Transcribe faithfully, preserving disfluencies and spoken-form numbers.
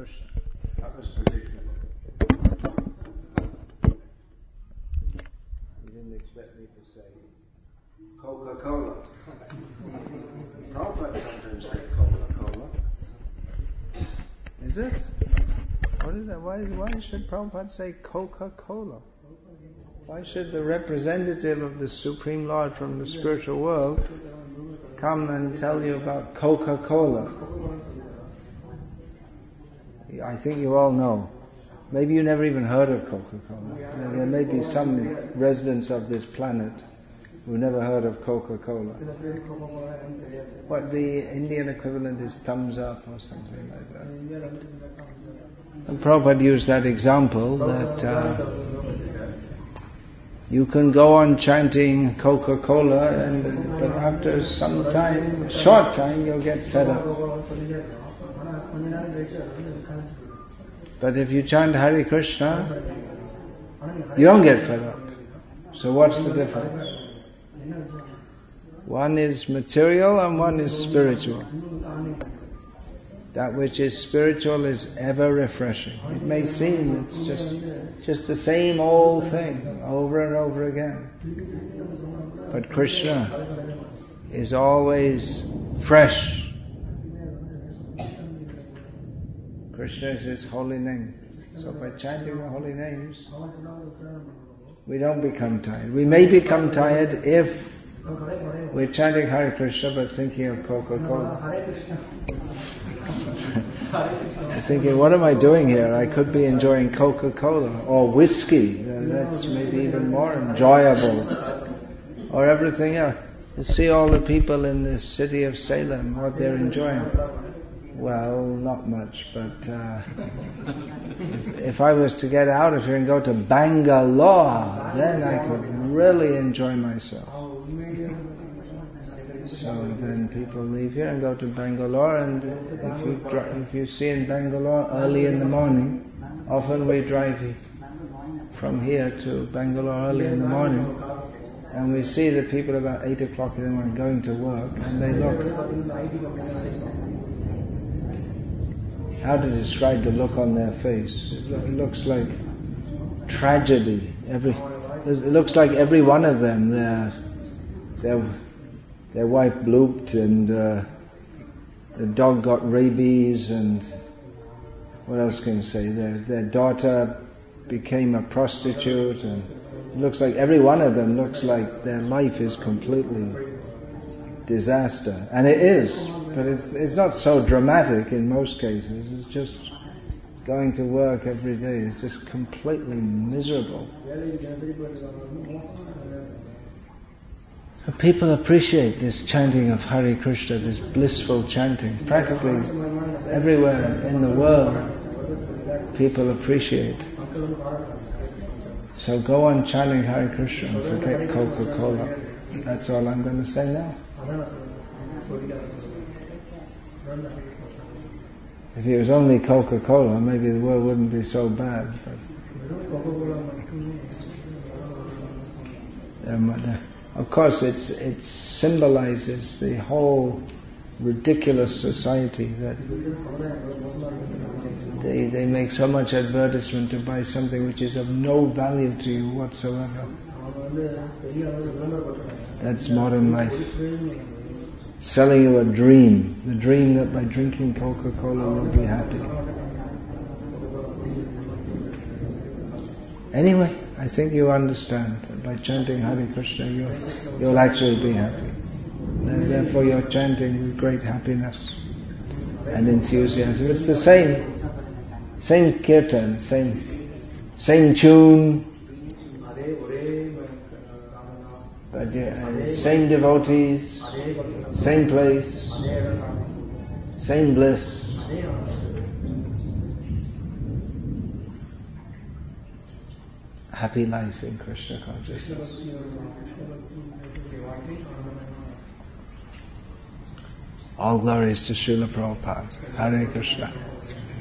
Krishna. That was predictable. You didn't expect me to say Coca-Cola. Prabhupada sometimes say Coca-Cola. Is it? What is that? Why, why should Prabhupada say Coca-Cola? Why should the representative of the Supreme Lord from the spiritual world come and tell you about Coca-Cola? I think you all know. Maybe you never even heard of Coca-Cola. There may be some residents of this planet who never heard of Coca-Cola. What the Indian equivalent is thumbs up or something like that. And Prabhupada used that example that uh, you can go on chanting Coca-Cola and but after some time, short time, you'll get fed up. But if you chant Hare Krishna, you don't get fed up. So what's the difference? One is material and one is spiritual. That which is spiritual is ever refreshing. It may seem it's just just the same old thing over and over again. But Krishna is always fresh. Krishna is His holy name. So by chanting the holy names, we don't become tired. We may become tired if we're chanting Hare Krishna but thinking of Coca-Cola. I'm thinking, what am I doing here? I could be enjoying Coca-Cola or whiskey. That's maybe even more enjoyable. Or everything else. You see all the people in the city of Salem, what they're enjoying. Well, not much, but uh, if, if I was to get out of here and go to Bangalore, then I could really enjoy myself. So then people leave here and go to Bangalore, and if you dri- if you see in Bangalore early in the morning, often we drive from here to Bangalore early in the morning, and we see the people about eight o'clock in the morning going to work, and they look. How to describe the look on their face? It looks like tragedy. Every it looks like every one of them, their their their wife blooped, and uh, the dog got rabies, and what else can you say? Their their daughter became a prostitute, and it looks like every one of them looks like their life is completely disaster, and it is. But it's it's not so dramatic in most cases. It's just going to work every day. It's just completely miserable. And people appreciate this chanting of Hare Krishna, this blissful chanting. Practically everywhere in the world, people appreciate. So go on chanting Hare Krishna and forget Coca-Cola. That's all I'm going to say now. If it was only Coca-Cola, maybe the world wouldn't be so bad. But um, of course, it's, it symbolizes the whole ridiculous society that they, they make so much advertisement to buy something which is of no value to you whatsoever. That's modern life. Selling you a dream, the dream that by drinking Coca-Cola you'll be happy. Anyway, I think you understand that by chanting Hare Krishna you'll, you'll actually be happy. And therefore you're chanting with great happiness and enthusiasm. It's the same, same kirtan, same, same tune, but yeah, same devotees, same place, same bliss. Happy life in Krishna consciousness. All glories to Srila Prabhupada. Hare Krishna.